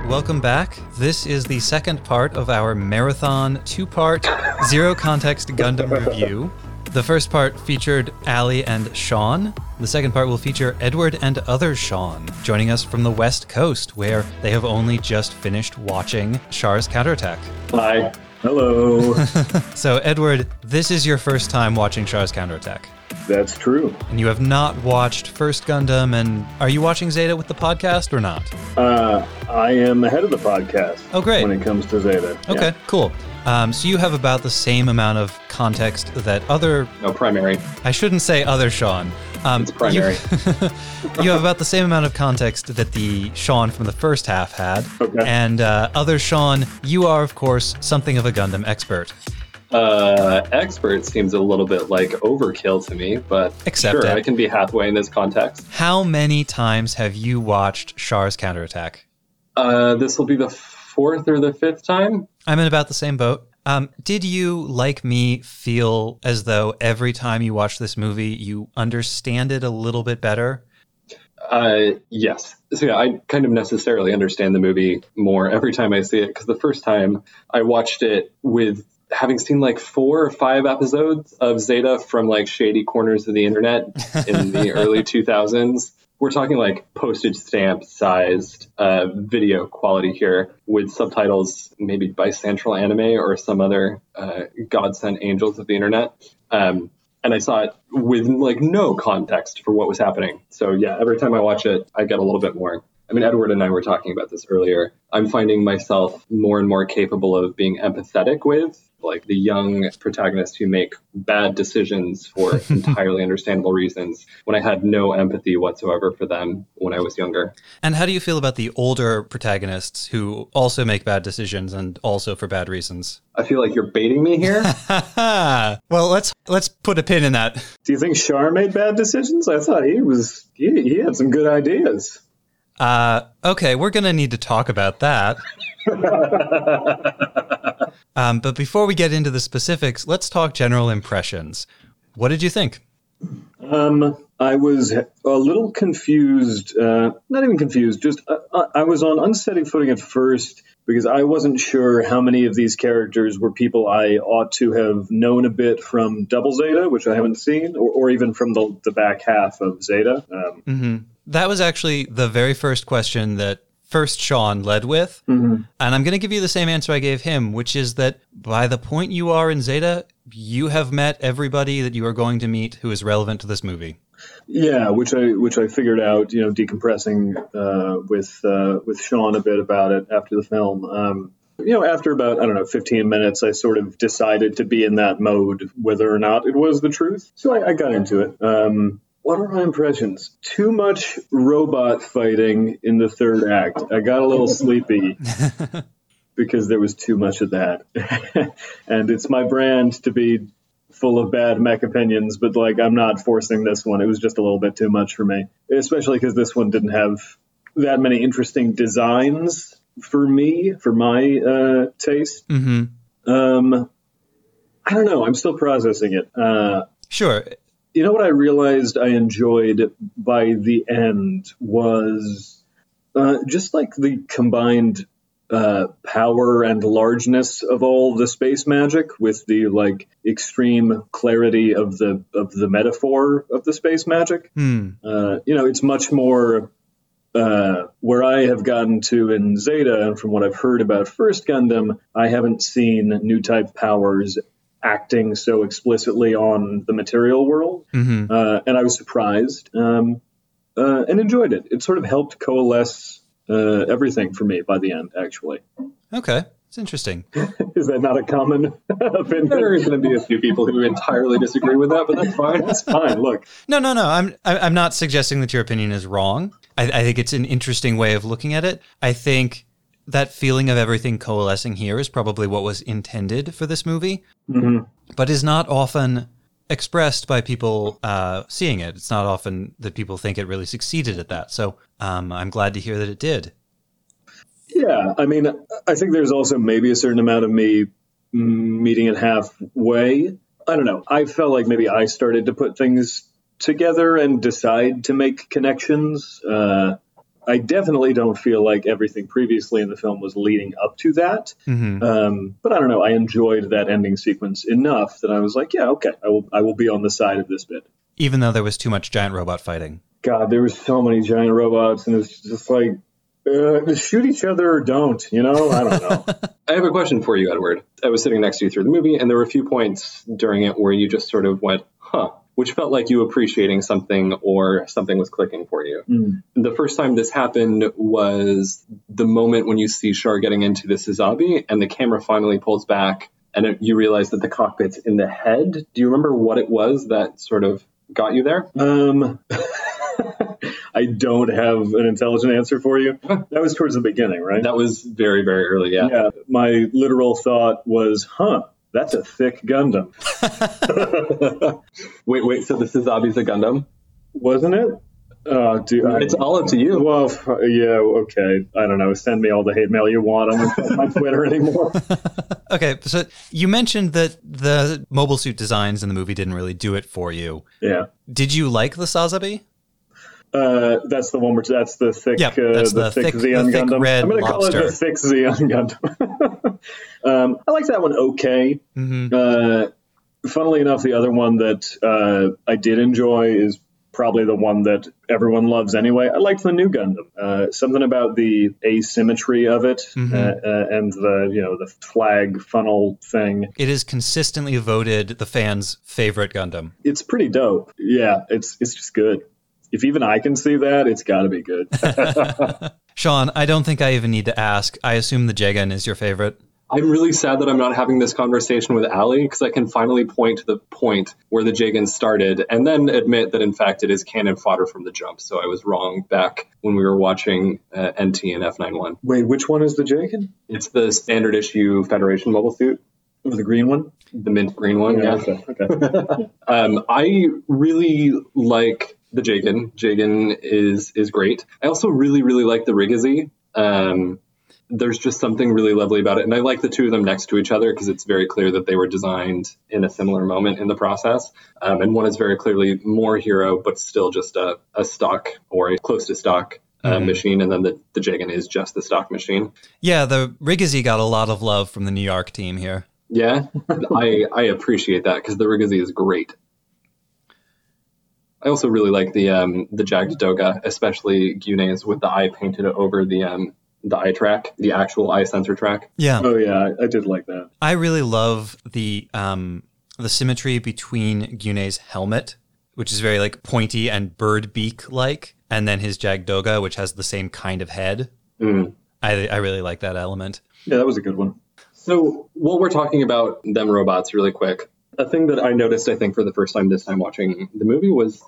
welcome back. This is the second part of our marathon two-part Zero Context Gundam review. The first part featured Allie and Sean. The second part will feature Edward and other Sean, joining us from the West Coast, where they have only just finished watching Char's Counterattack. Hi. Hello. So, Edward, this is your first time watching Char's Counterattack. That's true. And you have not watched First Gundam, and are you watching Zeta with the podcast or not? I am ahead of the podcast. Oh, great. When it comes to Zeta. Okay, cool. So you have about the same amount of context that other... No, primary. I shouldn't say other Sean. It's primary. You have about the same amount of context that the Sean from the first half had. Okay. And other Sean, you are, of course, something of a Gundam expert. Expert seems a little bit like overkill to me, but Accept sure, it. I can be halfway in this context. How many times have you watched Char's Counterattack? This will be the fourth or the fifth time. I'm in about the same boat. Did you, like me, feel as though every time you watch this movie, you understand it a little bit better? Yes. So yeah, I kind of necessarily understand the movie more every time I see it, because the first time I watched it with having seen like 4 or 5 episodes of Zeta from like shady corners of the internet in the early 2000s. We're talking like postage stamp sized video quality here, with subtitles maybe by Central Anime or some other godsend angels of the internet. And I saw it with like no context for what was happening. So yeah, every time I watch it, I get a little bit more. I mean, Edward and I were talking about this earlier. I'm finding myself more and more capable of being empathetic with like the young protagonists who make bad decisions for entirely understandable reasons, when I had no empathy whatsoever for them when I was younger. And how do you feel about the older protagonists who also make bad decisions and also for bad reasons? I feel like you're baiting me here. Well, let's put a pin in that. Do you think Char made bad decisions? I thought he had some good ideas. Okay, we're going to need to talk about that. But before we get into the specifics, let's talk general impressions. What did you think? I was a little confused, not even confused, just I was on unsteady footing at first because I wasn't sure how many of these characters were people I ought to have known a bit from Double Zeta, which I haven't seen, or even from the back half of Zeta. That was actually the very first question that first Sean led with. And I'm going to give you the same answer I gave him, which is that by the point you are in Zeta, you have met everybody that you are going to meet who is relevant to this movie. Yeah, which I figured out, decompressing with Sean a bit about it after the film. After about, 15 minutes, I sort of decided to be in that mode, whether or not it was the truth. So I got into it. What are my impressions? Too much robot fighting in the third act. I got a little sleepy because there was too much of that. And it's my brand to be full of bad mech opinions, but I'm not forcing this one. It was just a little bit too much for me, especially because this one didn't have that many interesting designs for me, for my taste. I don't know. I'm still processing it. Sure. You know what I realized I enjoyed by the end was just like the combined power and largeness of all the space magic with the extreme clarity of the metaphor of the space magic. It's much more where I have gotten to in Zeta, and from what I've heard about First Gundam, I haven't seen new type powers acting so explicitly on the material world. And I was surprised and enjoyed it. It sort of helped coalesce everything for me by the end, actually. Okay. It's interesting. Is that not a common opinion? There's going to be a few people who entirely disagree with that, but that's fine. That's fine. Look. No. I'm not suggesting that your opinion is wrong. I think it's an interesting way of looking at it. I think that feeling of everything coalescing here is probably what was intended for this movie, but is not often expressed by people seeing it. It's not often that people think it really succeeded at that. So I'm glad to hear that it did. Yeah, I mean, I think there's also maybe a certain amount of me meeting it halfway. I don't know. I felt like maybe I started to put things together and decide to make connections I definitely don't feel like everything previously in the film was leading up to that. But I don't know. I enjoyed that ending sequence enough that I was like, yeah, okay, I will be on the side of this bit. Even though there was too much giant robot fighting. God, there was so many giant robots, and it's just like, just shoot each other or don't, I don't know. I have a question for you, Edward. I was sitting next to you through the movie, and there were a few points during it where you just sort of went, huh, which felt like you appreciating something or something was clicking for you. The first time this happened was the moment when you see Char getting into the Sazabi, and the camera finally pulls back, and you realize that the cockpit's in the head. Do you remember what it was that sort of got you there? I don't have an intelligent answer for you. That was towards the beginning, right? That was very, very early, yeah. Yeah, my literal thought was, that's a thick Gundam. Wait, so the Sazabi's a Gundam? Wasn't it? Oh, dude, it's all up to you. Well, yeah, okay. I don't know. Send me all the hate mail you want. I'm not on my Twitter anymore. Okay, so you mentioned that the mobile suit designs in the movie didn't really do it for you. Yeah. Did you like the Sazabi? That's the one where that's the thick, that's the thick thick Xeon thick Gundam. red I'm going to call it the thick Xeon Gundam. I like that one. Okay. Funnily enough, the other one that I did enjoy is probably the one that everyone loves anyway. I liked the new Gundam. Something about the asymmetry of it and the flag funnel thing. It is consistently voted the fans' favorite Gundam. It's pretty dope. Yeah, it's just good. If even I can see that, it's got to be good. Sean, I don't think I even need to ask. I assume the Jegan is your favorite. I'm really sad that I'm not having this conversation with Allie, because I can finally point to the point where the Jegan started and then admit that, in fact, it is cannon fodder from the jump. So I was wrong back when we were watching NT and F91. Wait, which one is the Jegan? It's the standard issue Federation mobile suit. Oh, the green one? The mint green one, yeah. Okay. I really like the Jegan. Jegan is great. I also really, really like the Rigazi. There's just something really lovely about it. And I like the two of them next to each other because it's very clear that they were designed in a similar moment in the process. And one is very clearly more hero, but still just a stock or a close to stock machine. And then the Jegan is just the stock machine. Yeah, the Rigazi got a lot of love from the New York team here. Yeah, I appreciate that because the Rigazi is great. I also really like the Jagged Doga, especially Gune's with the eye painted over the eye track, the actual eye sensor track. Yeah. Oh yeah, I did like that. I really love the symmetry between Gune's helmet, which is very like pointy and bird beak like, and then his Jagged Doga, which has the same kind of head. I really like that element. Yeah, that was a good one. So while we're talking about them robots really quick, a thing that I noticed, I think, for the first time this time watching the movie was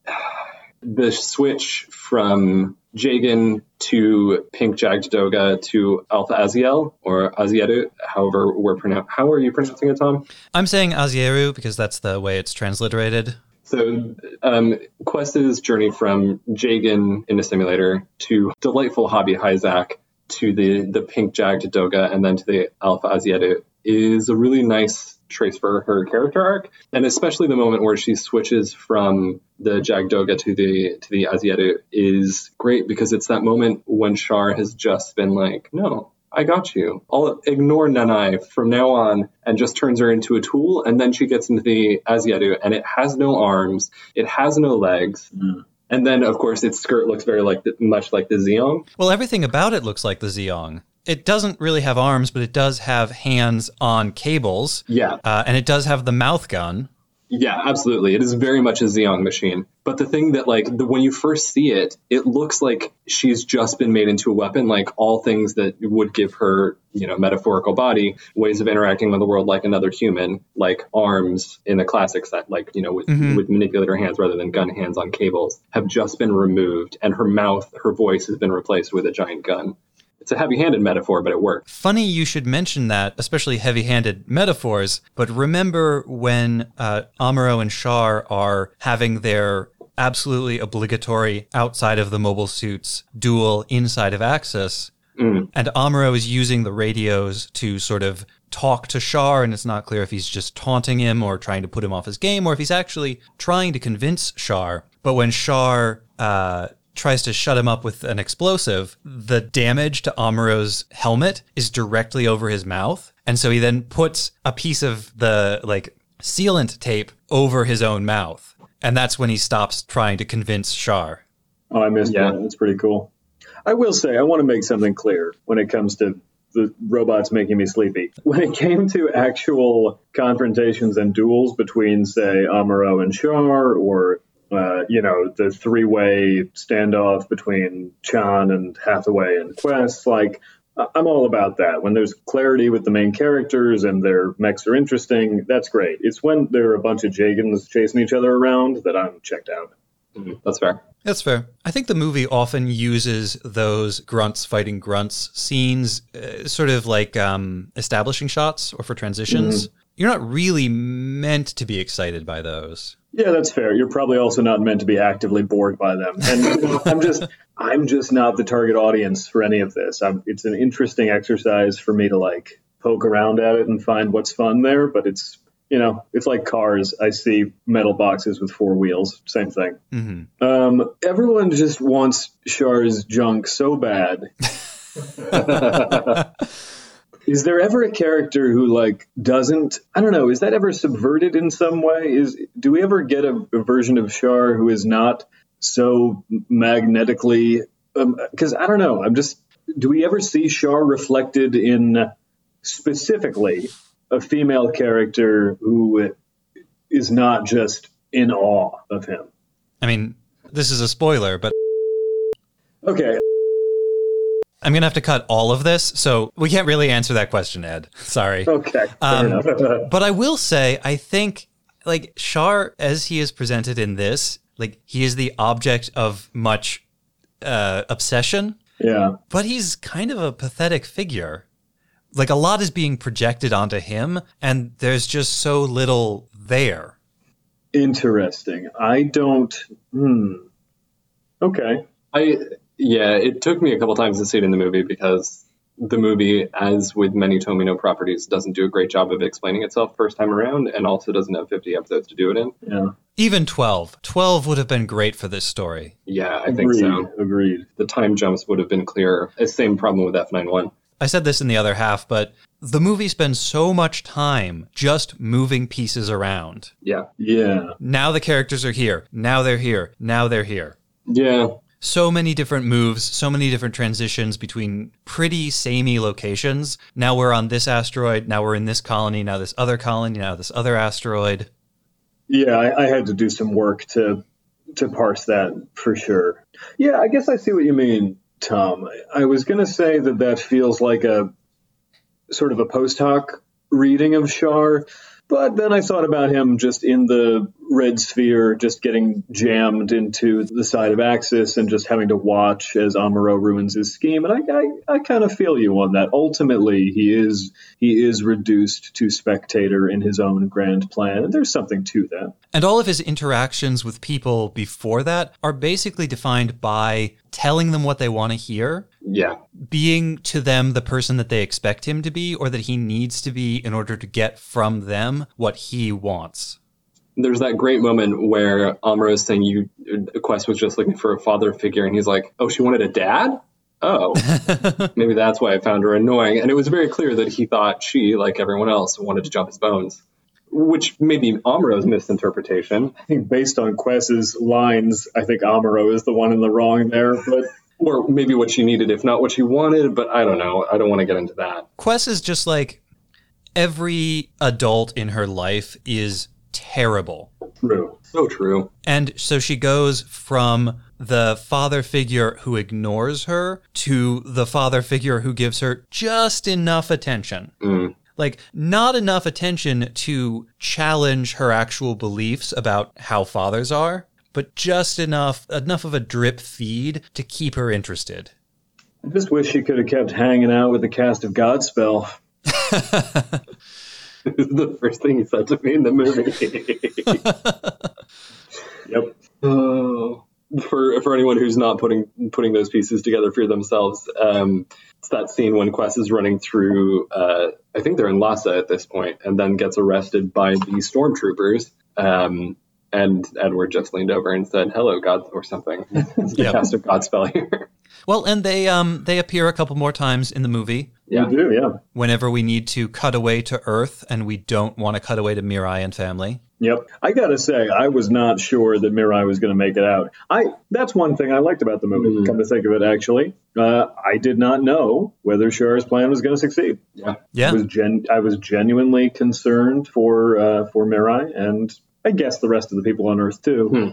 the switch from Jegan to Pink Jagged Doga to Alpha Aziel or Azieru, how are you pronouncing it, Tom? I'm saying Azieru because that's the way it's transliterated. So Quest's journey from Jegan in a simulator to delightful Hobby Hyzak to the Pink Jagged Doga and then to the Alpha Azieru is a really nice trace for her character arc, and especially the moment where she switches from the Jagged Doga to the Azieru is great because it's that moment when Char has just been like, no, I got you. I'll ignore Nanai from now on, and just turns her into a tool, and then she gets into the Azieru and it has no arms, it has no legs. And then, of course, its skirt looks very much like the Zeong. Well, everything about it looks like the Zeong. It doesn't really have arms, but it does have hands on cables. Yeah. And it does have the mouth gun. Yeah, absolutely. It is very much a Zeong machine. But the thing that, when you first see it, it looks like she's just been made into a weapon, like all things that would give her, metaphorical body, ways of interacting with the world like another human, like arms in the classic set, with manipulator hands rather than gun hands on cables, have just been removed. And her voice has been replaced with a giant gun. It's a heavy-handed metaphor, but it works. Funny you should mention that, especially heavy-handed metaphors, but remember when Amuro and Char are having their absolutely obligatory outside of the mobile suits duel inside of Axis, and Amuro is using the radios to sort of talk to Char, and it's not clear if he's just taunting him or trying to put him off his game, or if he's actually trying to convince Char. But when Char tries to shut him up with an explosive, the damage to Amuro's helmet is directly over his mouth. And so he then puts a piece of the sealant tape over his own mouth. And that's when he stops trying to convince Char. Oh, I missed that. That's pretty cool. I will say, I want to make something clear when it comes to the robots making me sleepy. When it came to actual confrontations and duels between, say, Amuro and Char, or, the three-way standoff between Chan and Hathaway and Quest, I'm all about that. When there's clarity with the main characters and their mechs are interesting, that's great. It's when there are a bunch of Jagans chasing each other around that I'm checked out. That's fair. That's fair. I think the movie often uses those grunts fighting grunts scenes sort of like establishing shots or for transitions. You're not really meant to be excited by those. Yeah, that's fair. You're probably also not meant to be actively bored by them. And I'm just not the target audience for any of this. It's an interesting exercise for me to poke around at it and find what's fun there, but it's like cars. I see metal boxes with four wheels. Same thing. Mm-hmm. Everyone just wants Char's junk so bad. Is there ever a character who doesn't? I don't know. Is that ever subverted in some way? Do we ever get a version of Char who is not so magnetically? Because I don't know. Do we ever see Char reflected in specifically a female character who is not just in awe of him? I mean, this is a spoiler, but... Okay. I'm going to have to cut all of this, so we can't really answer that question, Ed. Sorry. Okay, fair enough. But I will say, I think, Char, as he is presented in this, he is the object of much obsession. Yeah. But he's kind of a pathetic figure. A lot is being projected onto him, and there's just so little there. Interesting. I don't... Okay. It took me a couple times to see it in the movie because the movie, as with many Tomino properties, doesn't do a great job of explaining itself first time around, and also doesn't have 50 episodes to do it in. Yeah. Even 12. 12 would have been great for this story. Yeah, I think so. Agreed. The time jumps would have been clearer. It's the same problem with F91. I said this in the other half, but the movie spends so much time just moving pieces around. Yeah. Yeah. Now the characters are here. Now they're here. Now they're here. Yeah. So many different moves, so many different transitions between pretty samey locations. Now we're on this asteroid. Now we're in this colony. Now this other colony. Now this other asteroid. Yeah, I had to do some work to parse that for sure. Yeah, I guess I see what you mean, Tom. I was going to say that feels like a sort of a post hoc reading of Char, but then I thought about him just in the red sphere, just getting jammed into the side of Axis and just having to watch as Amuro ruins his scheme. And I kind of feel you on that. Ultimately, he is reduced to spectator in his own grand plan. And there's something to that. And all of his interactions with people before that are basically defined by telling them what they want to hear. Yeah. Being to them the person that they expect him to be or that he needs to be in order to get from them what he wants. There's that great moment where Amuro is saying Quest was just looking for a father figure, and he's like, oh, she wanted a dad? Oh, maybe that's why I found her annoying. And it was very clear that he thought she, like everyone else, wanted to jump his bones, which may be Amuro's misinterpretation. I think based on Quest's lines, I think Amuro is the one in the wrong there, but... Or maybe what she needed, if not what she wanted, but I don't know. I don't want to get into that. Quest is just like every adult in her life is terrible. True. So true. And so she goes from the father figure who ignores her to the father figure who gives her just enough attention. Not enough attention to challenge her actual beliefs about how fathers are, but just enough of a drip feed to keep her interested. I just wish she could have kept hanging out with the cast of Godspell. The first thing he said to me in the movie. Yep. For anyone who's not putting those pieces together for themselves, it's that scene when Quest is running through, I think they're in Lhasa at this point, and then gets arrested by the stormtroopers. and Edward just leaned over and said, "Hello, God," or something. It's the Yep. cast of Godspell here. Well, and they appear a couple more times in the movie. Yeah. We do, yeah. Whenever we need to cut away to Earth and we don't want to cut away to Mirai and family. Yep. I gotta say, I was not sure that Mirai was going to make it out. That's one thing I liked about the movie, come to think of it, actually. I did not know whether Char's plan was going to succeed. Yeah. Yeah. I was genuinely concerned for Mirai, and I guess the rest of the people on Earth, too.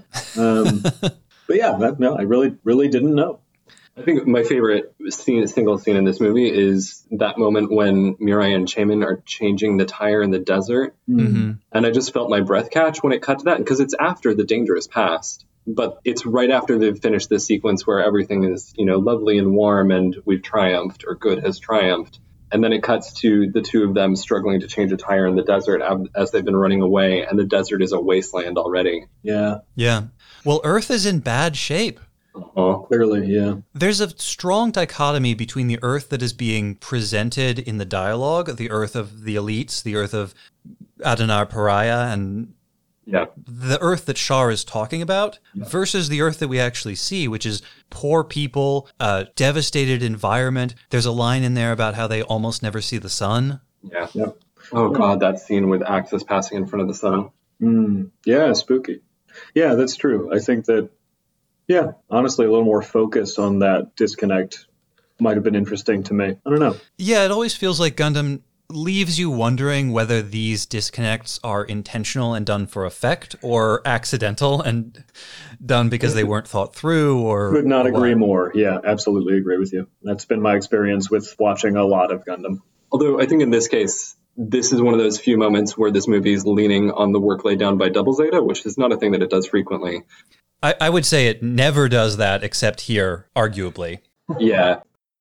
But yeah, I really didn't know. I think my favorite single scene in this movie is that moment when Mirai and Chaemin are changing the tire in the desert. Mm-hmm. And I just felt my breath catch when it cut to that, because it's after the danger is past. But it's right after they've finished this sequence where everything is, lovely and warm and we've triumphed, or good has triumphed. And then it cuts to the two of them struggling to change a tire in the desert as they've been running away, and the desert is a wasteland already. Yeah. Yeah. Well, Earth is in bad shape. Clearly, yeah. There's a strong dichotomy between the Earth that is being presented in the dialogue, the Earth of the elites, the Earth of Adhanar Pariah, and the Earth that Char is talking about, versus the Earth that we actually see, which is poor people, devastated environment. There's a line in there about how they almost never see the sun. Yeah. Yep. Oh, God, that scene with Axis passing in front of the sun. Yeah, spooky. Yeah, that's true. I think that, honestly, a little more focus on that disconnect might have been interesting to me. I don't know. Yeah, it always feels like Gundam leaves you wondering whether these disconnects are intentional and done for effect, or accidental and done because they weren't thought through, or... Could not agree what. more. Yeah, absolutely agree with you. That's been my experience with watching a lot of Gundam. Although I think in this case, this is one of those few moments where this movie is leaning on the work laid down by Double Zeta, which is not a thing that it does frequently. I would say it never does that, except here, arguably. Yeah.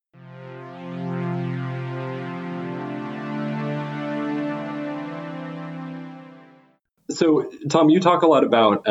So, Tom, you talk a lot about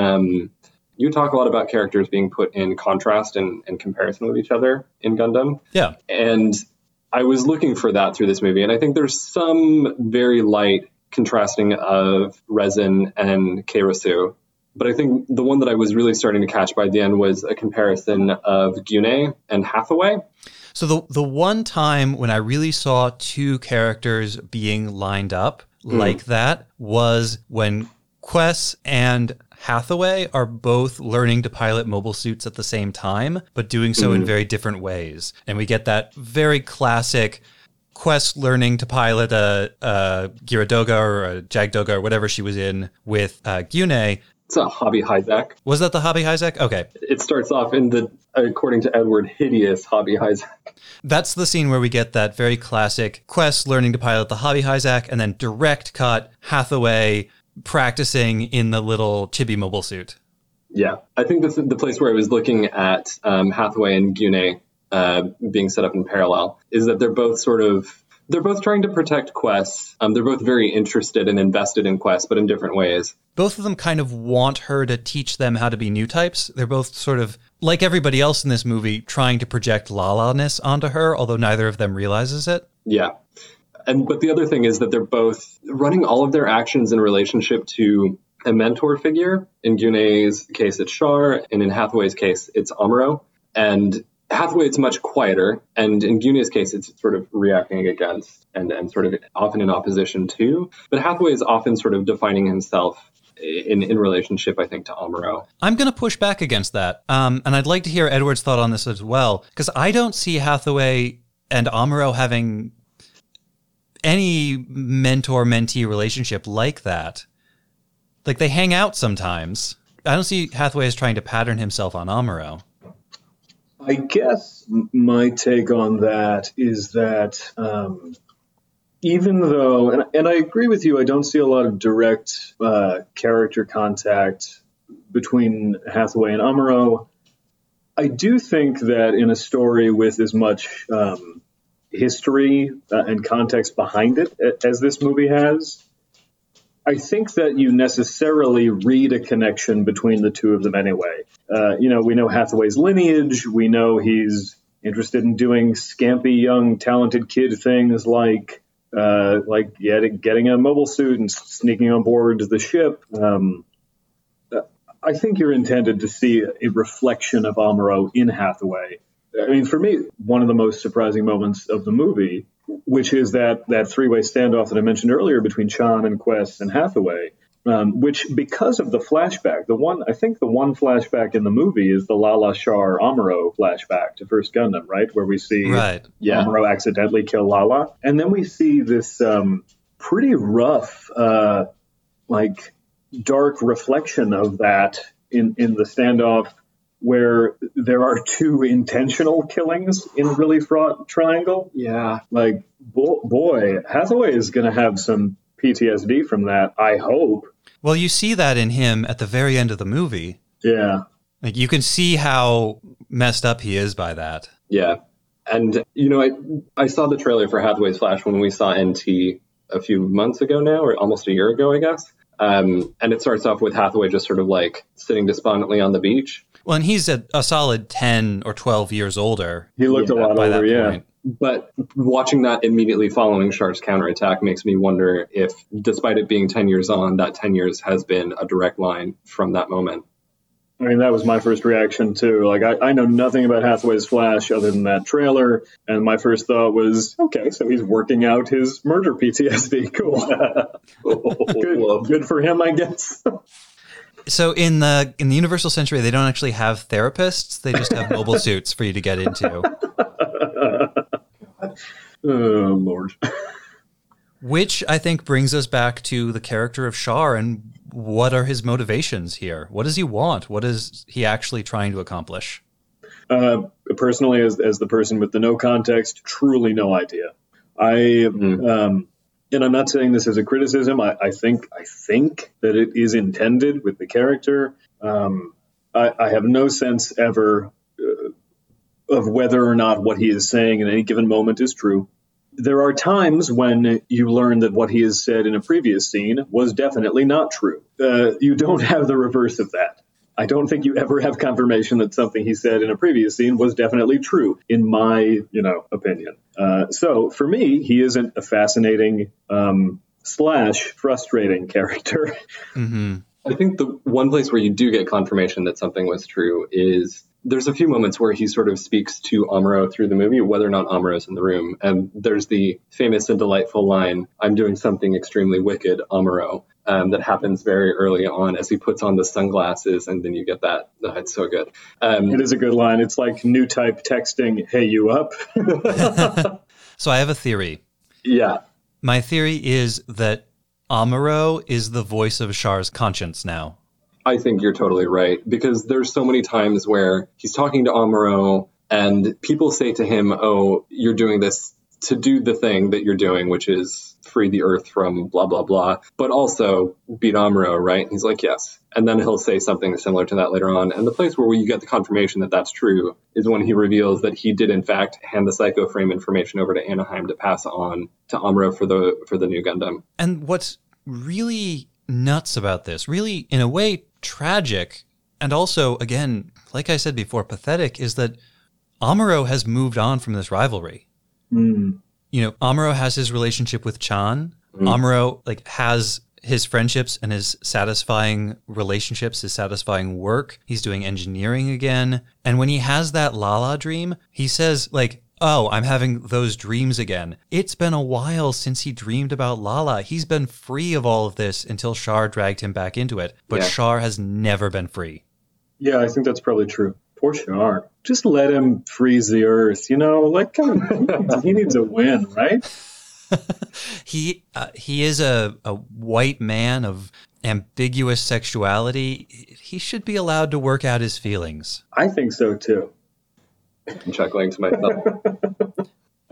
characters being put in contrast and comparison with each other in Gundam. Yeah. And I was looking for that through this movie, and I think there's some very light contrasting of Resin and Keirosu. But I think the one that I was really starting to catch by the end was a comparison of Gyune and Hathaway. So the one time when I really saw two characters being lined up like that was when Quess and Hathaway are both learning to pilot mobile suits at the same time, but doing so in very different ways. And we get that very classic Quest learning to pilot a Gyaradoga or a Jagdoga or whatever she was in with Gyune. It's a Hobby Hyzak. Was that the Hobby Hyzak? Okay. It starts off in the, according to Edward, hideous Hobby Hyzak. That's the scene where we get that very classic Quest learning to pilot the Hobby Hyzak, and then direct cut Hathaway practicing in the little chibi mobile suit. Yeah, I think that's the place where I was looking at Hathaway and Gyune being set up in parallel, is that they're both trying to protect Quest. They're both very interested and invested in Quest, but in different ways. Both of them kind of want her to teach them how to be new types. They're both sort of, like everybody else in this movie, trying to project Lala-ness onto her, although neither of them realizes it. Yeah. But the other thing is that they're both running all of their actions in relationship to a mentor figure. In Gyune's case, it's Char, and in Hathaway's case, it's Amuro. And Hathaway, it's much quieter, and in Gyune's case, it's sort of reacting against and sort of often in opposition to. But Hathaway is often sort of defining himself in relationship, I think, to Amuro. I'm going to push back against that, and I'd like to hear Edward's thought on this as well, because I don't see Hathaway and Amuro having any mentor-mentee relationship like that. Like, they hang out sometimes. I don't see Hathaway as trying to pattern himself on Amuro. I guess my take on that is that even though, and I agree with you, I don't see a lot of direct character contact between Hathaway and Amuro, I do think that in a story with as much history and context behind it as this movie has, I think that you necessarily read a connection between the two of them anyway. We know Hathaway's lineage. We know he's interested in doing scampy, young, talented kid things like getting a mobile suit and sneaking on board the ship. I think you're intended to see a reflection of Amuro in Hathaway. I mean, for me, one of the most surprising moments of the movie, which is that three-way standoff that I mentioned earlier between Chan and Quest and Hathaway, which, because of the flashback, the one flashback in the movie is the Lala Shar Amuro flashback to First Gundam, right? Where we see Amuro accidentally kill Lala. And then we see this pretty rough, dark reflection of that in the standoff, where there are two intentional killings in a really fraught triangle. Yeah. Boy, Hathaway is going to have some PTSD from that, I hope. Well, you see that in him at the very end of the movie. Yeah. You can see how messed up he is by that. Yeah. And, I saw the trailer for Hathaway's Flash when we saw NT a few months ago now, or almost a year ago, I guess. And it starts off with Hathaway just sort of sitting despondently on the beach. Well, and he's a solid 10 or 12 years older. He looked a lot older, yeah. But watching that immediately following Char's counterattack makes me wonder if, despite it being 10 years on, that 10 years has been a direct line from that moment. I mean, that was my first reaction, too. I know nothing about Hathaway's Flash other than that trailer, and my first thought was, okay, so he's working out his murder PTSD. Cool. Good for him, I guess. So in the Universal Century, they don't actually have therapists. They just have mobile suits for you to get into. Oh, Lord. Which I think brings us back to the character of Char and what are his motivations here? What does he want? What is he actually trying to accomplish? Personally, as the person with the no context, truly no idea. And I'm not saying this as a criticism. I think that it is intended with the character. I have no sense ever of whether or not what he is saying in any given moment is true. There are times when you learn that what he has said in a previous scene was definitely not true. You don't have the reverse of that. I don't think you ever have confirmation that something he said in a previous scene was definitely true, in my, opinion. So for me, he isn't a fascinating / frustrating character. Mm-hmm. I think the one place where you do get confirmation that something was true is there's a few moments where he sort of speaks to Amuro through the movie, whether or not Amuro's in the room. And there's the famous and delightful line, "I'm doing something extremely wicked, Amuro," that happens very early on as he puts on the sunglasses, and then you get that. Oh, it's so good. It is a good line. It's like new type texting, "Hey, you up?" So I have a theory. Yeah. My theory is that Amuro is the voice of Char's conscience now. I think you're totally right, because there's so many times where he's talking to Amuro and people say to him, "Oh, you're doing this to do the thing that you're doing, which is free the Earth from blah, blah, blah, but also beat Amuro," right? And he's like, yes. And then he'll say something similar to that later on. And the place where you get the confirmation that that's true is when he reveals that he did, in fact, hand the Psycho Frame information over to Anaheim to pass on to Amuro for the new Gundam. And what's really nuts about this, really, in a way, tragic, and also, again, like I said before, pathetic, is that Amuro has moved on from this rivalry. Amuro has his relationship with Chan. Amuro has his friendships and his satisfying relationships, his satisfying work. He's doing engineering again. And when he has that Lala dream, he says, "Oh, I'm having those dreams again." It's been a while since he dreamed about Lala. He's been free of all of this until Char dragged him back into it. But yeah. Char has never been free. Yeah, I think that's probably true. Poor Char. Just let him freeze the Earth. He needs a win, right? He is a white man of ambiguous sexuality. He should be allowed to work out his feelings. I think so, too. I'm chuckling to myself.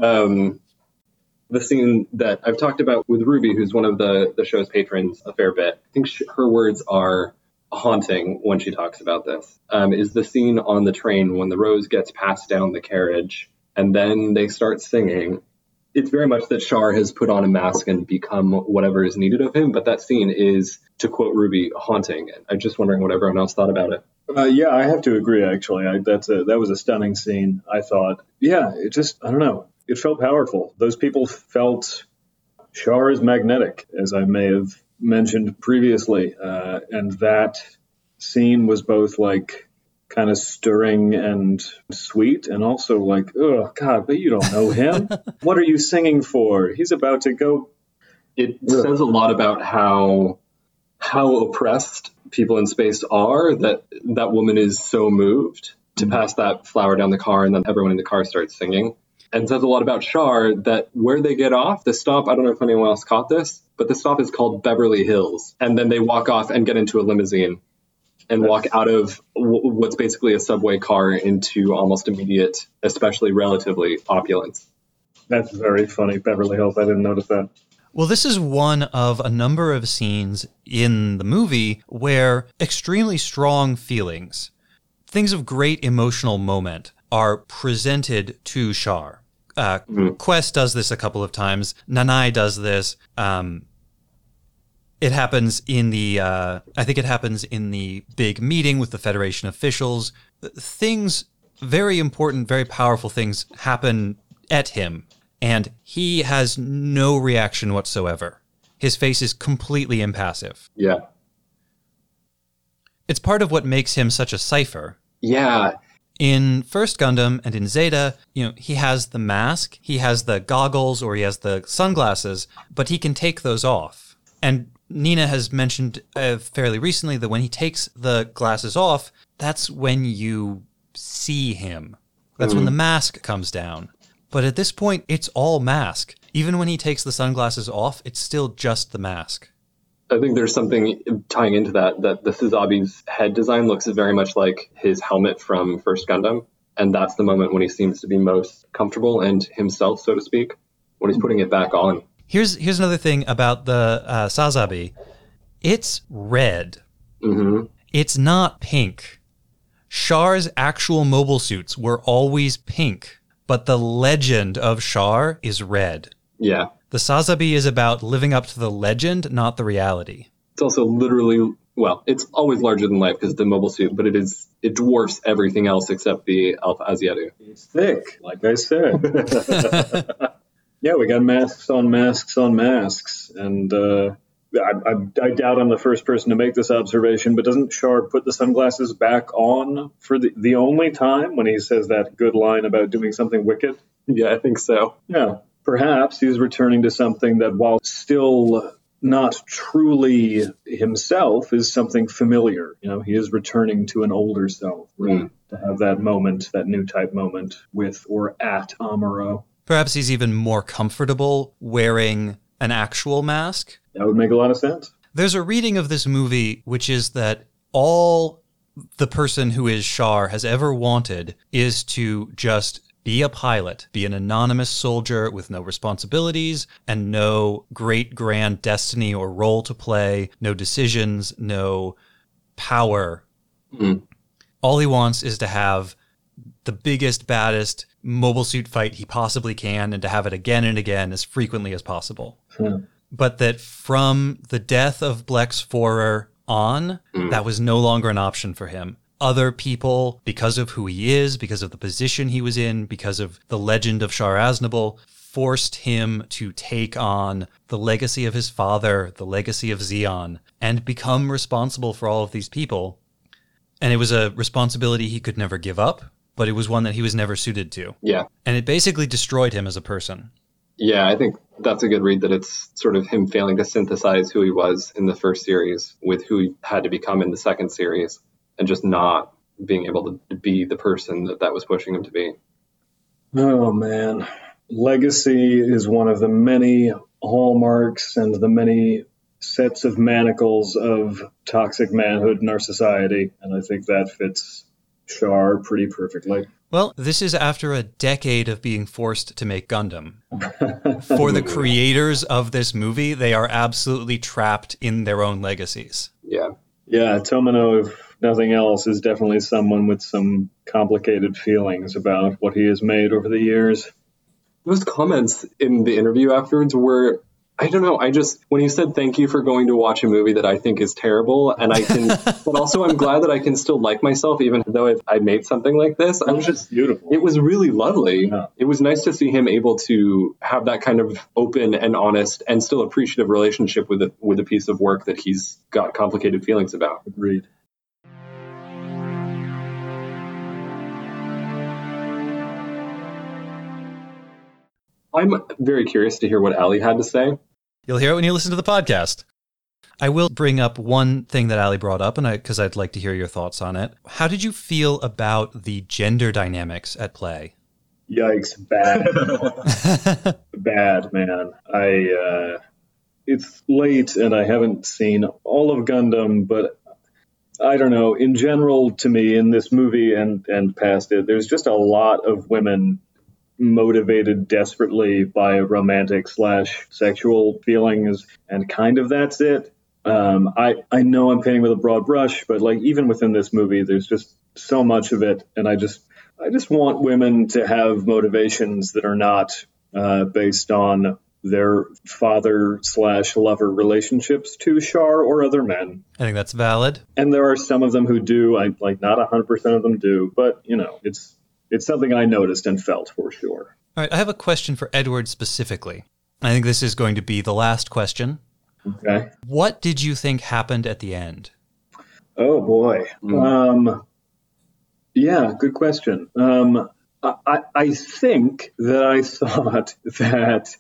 The scene that I've talked about with Ruby, who's one of the show's patrons a fair bit, I think her words are haunting when she talks about this, is the scene on the train when the rose gets passed down the carriage and then they start singing. It's very much that Char has put on a mask and become whatever is needed of him, but that scene is, to quote Ruby, haunting. I'm just wondering what everyone else thought about it. Yeah, I have to agree, actually. That was a stunning scene, I thought. Yeah, I don't know. It felt powerful. Those people felt Char is magnetic, as I may have mentioned previously, and that scene was both like kind of stirring and sweet, and also like, oh God, but you don't know him. What are you singing for? He's about to go. It says a lot about how oppressed people in space are, that woman is so moved to pass that flower down the car, and then everyone in the car starts singing. And says a lot about Char, that where they get off, the stop, I don't know if anyone else caught this, but the stop is called Beverly Hills. And then they walk off and get into a limousine and walk out of what's basically a subway car into almost immediate, especially relatively, opulence. That's very funny, Beverly Hills. I didn't notice that. Well, this is one of a number of scenes in the movie where extremely strong feelings, things of great emotional moment, are presented to Char. Quest does this a couple of times. Nanai does this. It happens in the, I think it happens in the big meeting with the Federation officials. Things, very important, very powerful things happen at him, and he has no reaction whatsoever. His face is completely impassive. Yeah. It's part of what makes him such a cipher. Yeah. In First Gundam and in Zeta, he has the mask, he has the goggles, or he has the sunglasses, but he can take those off. And Nina has mentioned fairly recently that when he takes the glasses off, that's when you see him. That's when the mask comes down. But at this point, it's all mask. Even when he takes the sunglasses off, it's still just the mask. I think there's something tying into that the Suzabi's head design looks very much like his helmet from First Gundam. And that's the moment when he seems to be most comfortable and himself, so to speak, when he's putting it back on. Here's another thing about the Sazabi. It's red. Mm-hmm. It's not pink. Char's actual mobile suits were always pink, but the legend of Char is red. Yeah. The Sazabi is about living up to the legend, not the reality. It's also literally, well, it's always larger than life because it's the mobile suit, but it dwarfs everything else except the Alpha Asiatu. It's thick, like I said. Yeah, we got masks on masks on masks. And I doubt I'm the first person to make this observation, but doesn't Char put the sunglasses back on for the only time when he says that good line about doing something wicked? Yeah, I think so. Yeah. Perhaps he's returning to something that, while still not truly himself, is something familiar. He is returning to an older self, right? To have that moment, that new type moment with or at Amuro. Perhaps he's even more comfortable wearing an actual mask. That would make a lot of sense. There's a reading of this movie which is that all the person who is Char has ever wanted is to just be a pilot, be an anonymous soldier with no responsibilities and no great grand destiny or role to play, no decisions, no power. All he wants is to have the biggest, baddest mobile suit fight he possibly can, and to have it again and again as frequently as possible. But that from the death of Blex Forer on, that was no longer an option for him. Other people, because of who he is, because of the position he was in, because of the legend of Char Aznable, forced him to take on the legacy of his father, the legacy of Zeon, and become responsible for all of these people. And it was a responsibility he could never give up, but it was one that he was never suited to. Yeah. And it basically destroyed him as a person. Yeah, I think that's a good read, that it's sort of him failing to synthesize who he was in the first series with who he had to become in the second series, and just not being able to be the person that was pushing him to be. Oh, man. Legacy is one of the many hallmarks and the many sets of manacles of toxic manhood in our society, and I think that fits Char pretty perfectly. Well, this is after a decade of being forced to make Gundam. For the creators of this movie, they are absolutely trapped in their own legacies. Yeah. Yeah, Tomino, if nothing else, is definitely someone with some complicated feelings about what he has made over the years. Those comments in the interview afterwards were, I don't know, when he said thank you for going to watch a movie that I think is terrible, and but also I'm glad that I can still like myself even though I made something like this. I was just beautiful. It was really lovely. Yeah. It was nice to see him able to have that kind of open and honest and still appreciative relationship with a piece of work that he's got complicated feelings about. Agreed. I'm very curious to hear what Ali had to say. You'll hear it when you listen to the podcast. I will bring up one thing that Ali brought up, and because I'd like to hear your thoughts on it. How did you feel about the gender dynamics at play? Yikes, bad. Bad, man. It's late and I haven't seen all of Gundam, but I don't know. In general, to me, in this movie and past it, there's just a lot of women motivated desperately by romantic / sexual feelings, and kind of that's it. I know I'm painting with a broad brush, but like even within this movie, there's just so much of it, and I just want women to have motivations that are not based on their father / lover relationships to Char or other men. I think that's valid. And there are some of them who do. I like not 100% of them do, but you know, it's something I noticed and felt for sure. All right, I have a question for Edward specifically. I think this is going to be the last question. Okay. What did you think happened at the end? Oh boy. Yeah, good question. I think that I thought that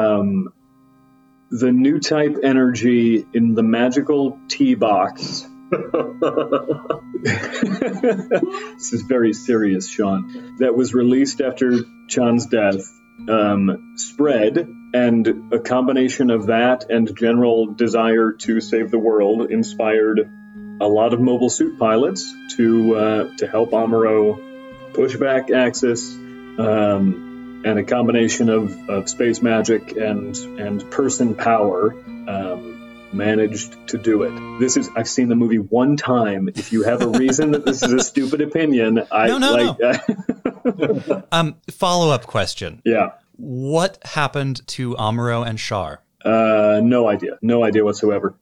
the new type energy in the magical tea box. This is very serious, Sean. That was released after Chan's death, spread, and a combination of that and general desire to save the world inspired a lot of mobile suit pilots to help Amuro push back Axis, and a combination of space magic and person power managed to do it. I've seen the movie one time. If you have a reason that this is a stupid opinion, No. Follow-up question. Yeah. What happened to Amuro and Char? No idea. No idea whatsoever.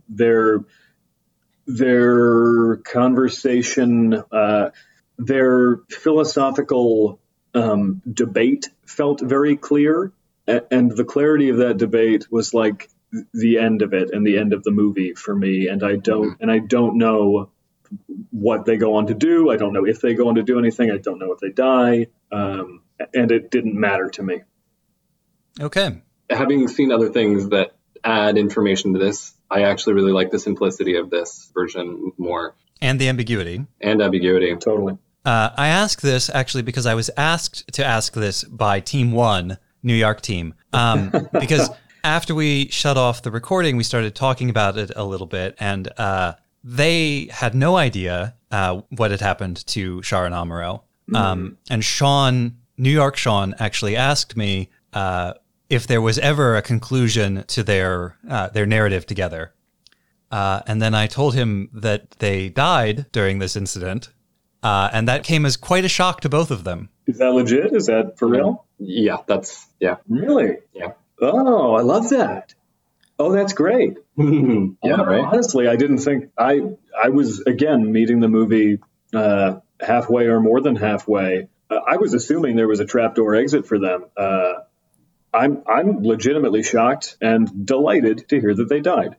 Their conversation, their philosophical debate felt very clear, and the clarity of that debate was like the end of it and the end of the movie for me. And I don't know what they go on to do. I don't know if they go on to do anything. I don't know if they die. And it didn't matter to me. Okay. Having seen other things that add information to this, I actually really like the simplicity of this version more. And the ambiguity. Totally. I ask this actually because I was asked to ask this by Team One, New York team, because after we shut off the recording, we started talking about it a little bit, and they had no idea what had happened to Char and Amuro. And Sean, New York Sean, actually asked me if there was ever a conclusion to their narrative together. And then I told him that they died during this incident, and that came as quite a shock to both of them. Is that legit? Is that for real? Yeah, Really? Yeah. Oh, I love that. Oh, that's great. Yeah, right. Honestly, I didn't think I was, again, meeting the movie halfway or more than halfway. I was assuming there was a trapdoor exit for them. I'm legitimately shocked and delighted to hear that they died.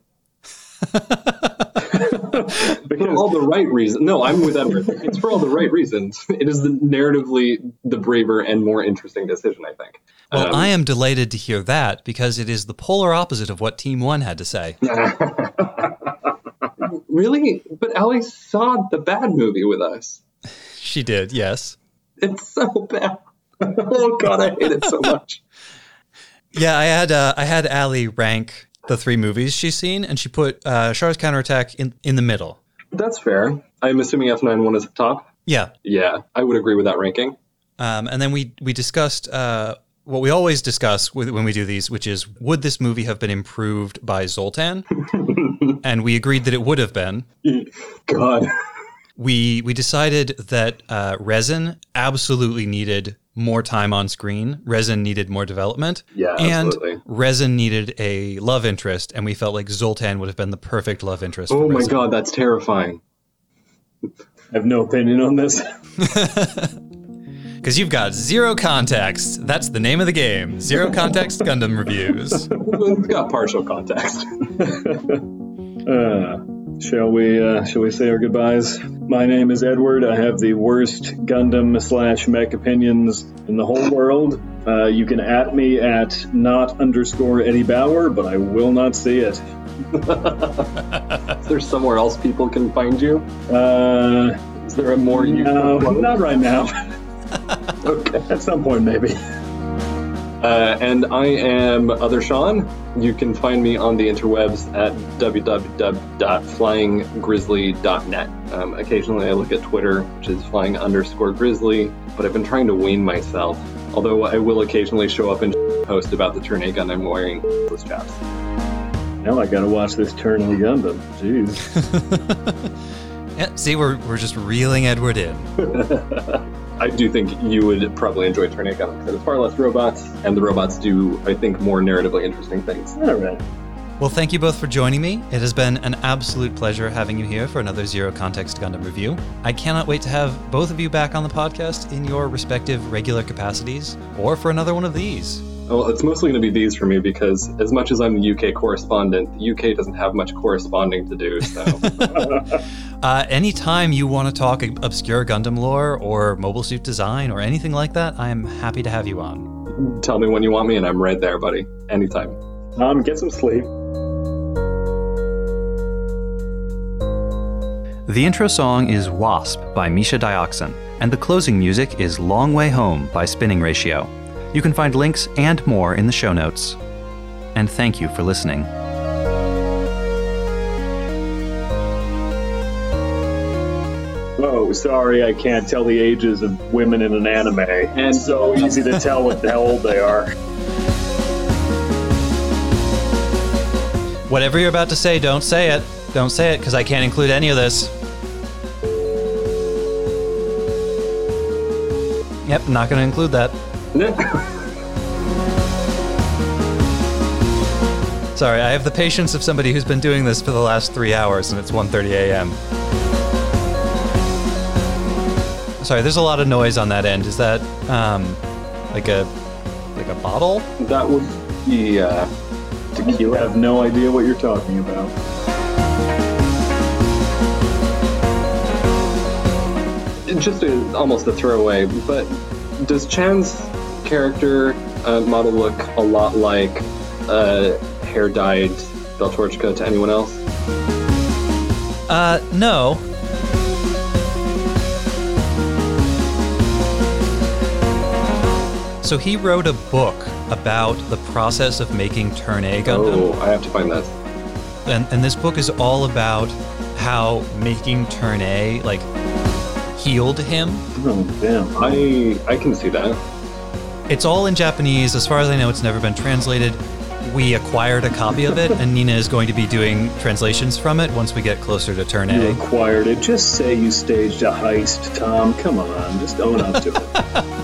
For all the right reasons. No, I'm with Edward. It's for all the right reasons. It is narratively the braver and more interesting decision, I think. Well, I am delighted to hear that because it is the polar opposite of what Team One had to say. Really? But Allie saw the bad movie with us. She did, yes. It's so bad. Oh, God, I hate it so much. Yeah, I had Allie rank the 3 movies she's seen, and she put Char's Counterattack in the middle. That's fair. I'm assuming F91 is up top? Yeah. Yeah, I would agree with that ranking. And then we discussed what we always discuss when we do these, which is, would this movie have been improved by Zoltan? And we agreed that it would have been. God. We decided that Resin absolutely needed more time on screen. Resin needed more development. Yeah, absolutely. And Resin needed a love interest, and we felt like Zoltan would have been the perfect love interest for Resin. Oh my God, that's terrifying. I have no opinion on this. Because you've got Zero Context. That's the name of the game. Zero Context Gundam Reviews. It's got partial context. Shall we say our goodbyes? My name is Edward. I have the worst Gundam/mech opinions in the whole world. You can at me at not_Eddie Bauer, but I will not see it. Is there somewhere else people can find you? Is there a more No, not right now. Okay. At some point, maybe. And I am Other Sean. You can find me on the interwebs at www.flyinggrizzly.net. Occasionally I look at Twitter, which is flying_grizzly, but I've been trying to wean myself. Although I will occasionally show up and post about the Turn A gun I'm wearing with chaps. Now I gotta watch this Turn A Gundam. Jeez. Yeah, see, we're just reeling Edward in. I do think you would probably enjoy Turn A Gundam because it's far less robots, and the robots do, I think, more narratively interesting things. All right. Well, thank you both for joining me. It has been an absolute pleasure having you here for another Zero Context Gundam review. I cannot wait to have both of you back on the podcast in your respective regular capacities, or for another one of these. Well, it's mostly going to be these for me because as much as I'm the UK correspondent, the UK doesn't have much corresponding to do, so... Anytime you want to talk obscure Gundam lore or mobile suit design or anything like that, I'm happy to have you on. Tell me when you want me and I'm right there, buddy. Anytime. Get some sleep. The intro song is Wasp by Misha Dioxin, and the closing music is Long Way Home by Spinning Ratio. You can find links and more in the show notes. And thank you for listening. Oh, sorry, I can't tell the ages of women in an anime. And it's so easy to tell what the hell old they are. Whatever you're about to say, don't say it. Don't say it, because I can't include any of this. Yep, not going to include that. Sorry, I have the patience of somebody who's been doing this for the last 3 hours, and it's 1:30 a.m. Sorry, there's a lot of noise on that end. Is that like a bottle? That would be tequila. I have no idea what you're talking about. Just almost a throwaway, but does Chan's character model look a lot like hair-dyed Beltorchika to anyone else? No. So he wrote a book about the process of making Turn A Gundam. Oh, I have to find that. And this book is all about how making Turn A, like, healed him. Oh, damn. I can see that. It's all in Japanese. As far as I know, it's never been translated. We acquired a copy of it, and Nina is going to be doing translations from it once we get closer to Turn You A. acquired it. Just say you staged a heist, Tom. Come on, just own up to it.